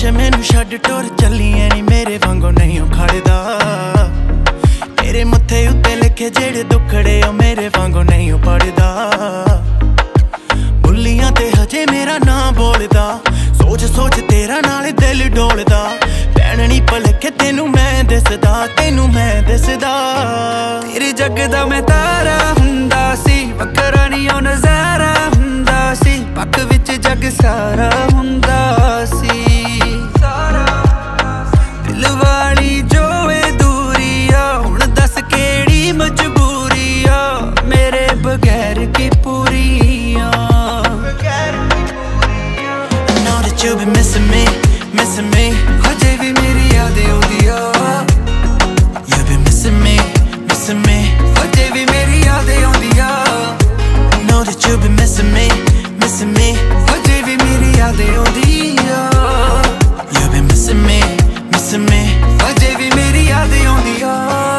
ਪਿੱਛੇ ਮੈਨੂੰ ਛੱਡ ਟੁਰ ਚੱਲੀ ਐ ਨੀ ਮੇਰੇ ਵਾਂਗੂ ਨਹੀਂ ਖੜਦਾ। ਤੇਰੇ ਮੱਥੇ ਉੱਤੇ ਲਿਖੇ ਜਿਹੜੇ ਦੁੱਖੜੇ ਉਹ ਮੇਰੇ ਵਾਂਗੂ ਨਹੀਂ ਪੜਦਾ। ਬੁੱਲੀਆਂ ਤੇ ਹਜੇ ਮੇਰਾ ਨਾਂ ਬੋਲਦਾ, ਸੋਚ ਸੋਚ ਤੇਰਾ ਨਾਲ ਦਿਲ ਡੋਲਦਾ। ਭੈਣ ਨੀ ਭਲਕੇ ਤੈਨੂੰ ਮੈਂ ਦਿਸਦਾ, ਤੈਨੂੰ ਮੈਂ ਦਿਸਦਾ। ਤੇਰੇ ਜੱਗ ਦਾ ਮੈਂ ਤਾਰਾ ਹੁੰਦਾ ਸੀ, ਵੱਖਰਾ ਨੀ ਉਹ ਨਜ਼ਾਰਾ ਹੁੰਦਾ ਸੀ। ਪੱਖ ਵਿੱਚ ਜੱਗ ਸਾਰਾ ਹੁੰਦਾ ਸੀ। ਦਿਲ ਵਾਲੀ ਜੋ ਏ ਦੂਰੀ ਆ, ਹੁਣ ਦੱਸ ਕਿਹੜੀ ਮਜਬੂਰੀ ਆ। ਮੇਰੇ ਬਗੈਰ ਕੀ ਪੂਰੀ ਆ। I know that you've been missing me, missing me। ਹਜੇ ਵੀ ਮੇਰੀ ਯਾਦ ਆਉਂਦੀ ਆ। You've been missing me, missing me। ਹਜੇ ਵੀ ਮੇਰੀ ਯਾਦ ਆਉਂਦੀ ਆ। I know that you've been missing me, missing me। ਹਜੇ ਵੀ ਮੇਰੀ ਯਾਦ ਆਉਂਦੀ ਆ। You've been missing me, missing me। ਹਜੇ ਵੀ ਮੇਰੀ ਯਾਦ ਆਉਂਦੀ ਆ।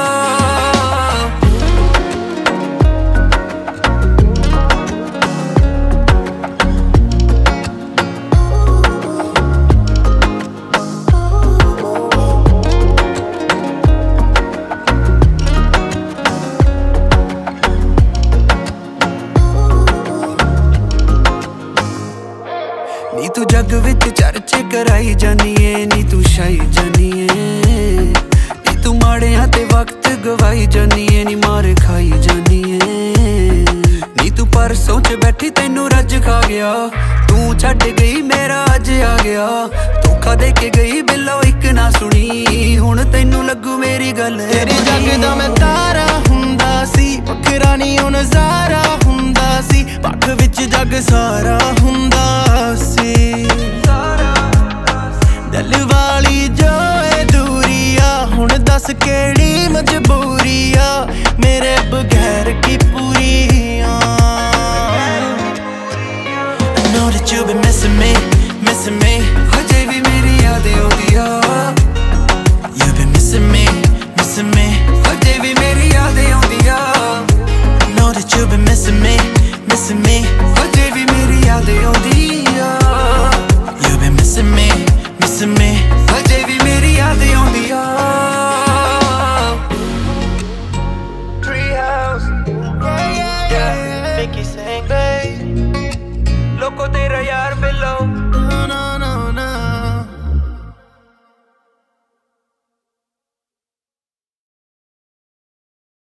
ਨੀ ਤੂੰ ਜੱਗ ਵਿੱਚ ਚਰਚੇ ਕਰਾਈ ਜਾਨੀ ਏ, ਨੀ ਤੂੰ ਛਾਈ ਜਾਨੀ ਏ। ਨੀ ਤੂੰ ਮਾੜਿਆਂ ਤੇ ਵਕਤ ਗਵਾਈ ਜਾਨੀ ਏ, ਨੀ ਮਾਰ ਖਾਈ ਜਾਨੀ ਏ। ਨੀ ਤੂੰ ਪਰਸੋਂ ਚ ਬੈਠੀ ਤੈਨੂੰ ਰੱਜ ਖਾ ਗਿਆ। ਤੂੰ ਛੱਡ ਗਈ ਮੇਰਾ ਅੱਜ ਆ ਗਿਆ। ਧੋਖਾ ਦੇ ਕੇ ਗਈ ਬਿੱਲੋ ਇੱਕ ਨਾ ਸੁਣੀ, ਹੁਣ ਤੈਨੂੰ ਲੱਗੂ ਮੇਰੀ ਗੱਲ। ਤੇਰੇ ਜੱਗ ਦਾ ਮੈਂ ਤਾਰਾ ਹੁੰਦਾ ਸੀ, ਵੱਖਰਾ ਨੀ ਉਹ ਨਜ਼ਾਰਾ ਹੁੰਦਾ ਸੀ। ਪੱਖ ਵਿੱਚ ਜੱਗ ਸਾਰਾ ਹੁੰਦਾ ਸੀ। ਦਿਲ ਵਾਲੀ ਜੋ ਏ ਦੂਰੀ ਆ, ਹੁਣ ਦੱਸ ਕਿਹੜੀ ਮਜਬੂਰੀ ਆ। ਮੇਰੇ ਬਗੈਰ ਕੀ ਪੂਰੀ ਆ। I know that you've been missing me, missing me। ਹਜੇ ਵੀ ਮੇਰੀ ਯਾਦ ਆਉਂਦੀ ਆ। You've been missing me, missing me। ਹਜੇ ਵੀ ਮੇਰੀ ਯਾਦ ਆਉਂਦੀ ਆ। I know that you've been missing me, missing me। ਹਜੇ ਵੀ ਮੇਰੀ ਯਾਦ ਆਉਂਦੀ ਆ।